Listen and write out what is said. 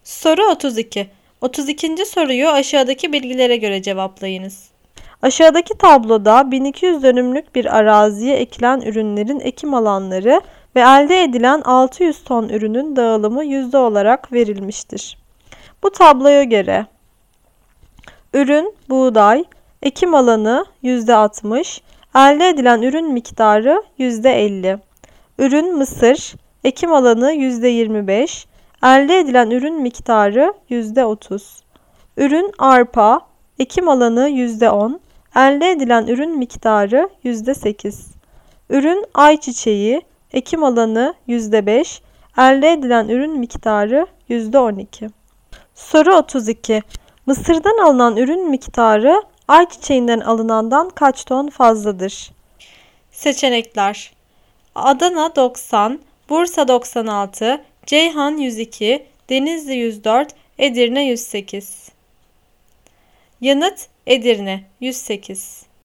Soru 32. 32. soruyu aşağıdaki bilgilere göre cevaplayınız. Aşağıdaki tabloda 1200 dönümlük bir araziye ekilen ürünlerin ekim alanları ve elde edilen 600 ton ürünün dağılımı yüzde olarak verilmiştir. Bu tabloya göre ürün buğday, ekim alanı %60, elde edilen ürün miktarı %50. Ürün mısır, ekim alanı %25, elde edilen ürün miktarı %30. Ürün arpa, ekim alanı %10, elde edilen ürün miktarı %8. Ürün ayçiçeği, ekim alanı %5, elde edilen ürün miktarı %12. Soru 32. Mısırdan alınan ürün miktarı ayçiçeğinden alınandan kaç ton fazladır? Seçenekler: Adana 90, Bursa 96, Ceyhan 102, Denizli 104, Edirne 108. Yanıt: Edirne 108.